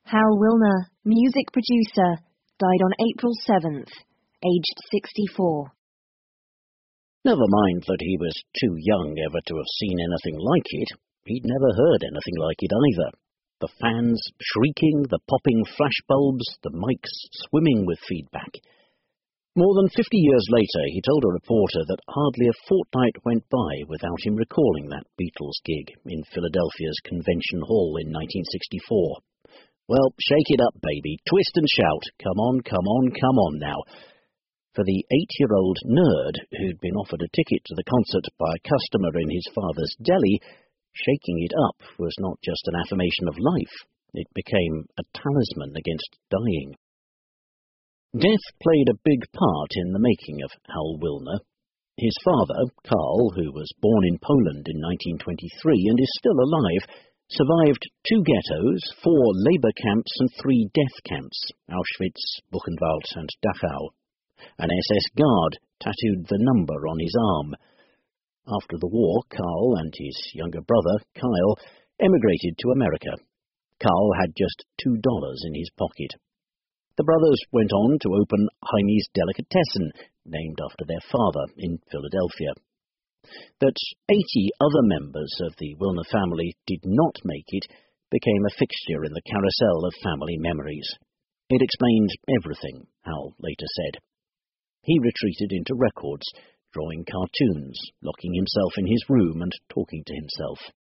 Hal Wilner, music producer, died on April 7th, aged 64. Never mind that he was too young ever to have seen anything like it. He'd never heard anything like it either. The fans shrieking, the popping flashbulbs, the mics swimming with feedback. More than 50 years later, he told a reporter that hardly a fortnight went by without him recalling that Beatles gig in Philadelphia's Convention Hall in 1964. Well, shake it up, baby. Twist and shout. Come on, come on, come on now. For the 8-year-old nerd who'd been offered a ticket to the concert by a customer in his father's deli, shaking it up was not just an affirmation of life. It became a talisman against dying. Death played a big part in the making of Hal Wilner. His father, Karl, who was born in Poland in 1923 and is still alive, survived 2 ghettos, 4 labour camps and 3 death camps, Auschwitz, Buchenwald and Dachau. An SS guard tattooed the number on his arm. After the war, Karl and his younger brother, Kyle, emigrated to America. Karl had just $2 in his pocket. The brothers went on to open Heine's Delicatessen, named after their father, in Philadelphia. That 80 other members of the Wilner family did not make it became a fixture in the carousel of family memories. It explained everything, Hal later said. He retreated into records, drawing cartoons, locking himself in his room and talking to himself.